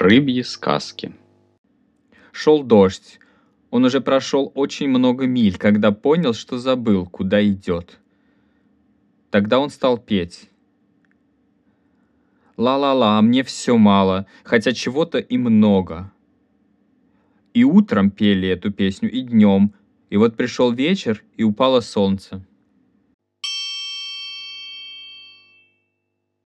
Рыбьи сказки. Шел дождь. Он уже прошел очень много миль, когда понял, что забыл, куда идет. Тогда он стал петь. Ла-ла-ла, мне все мало, хотя чего-то и много. И утром пели эту песню, и днем. И вот пришел вечер, и упало солнце.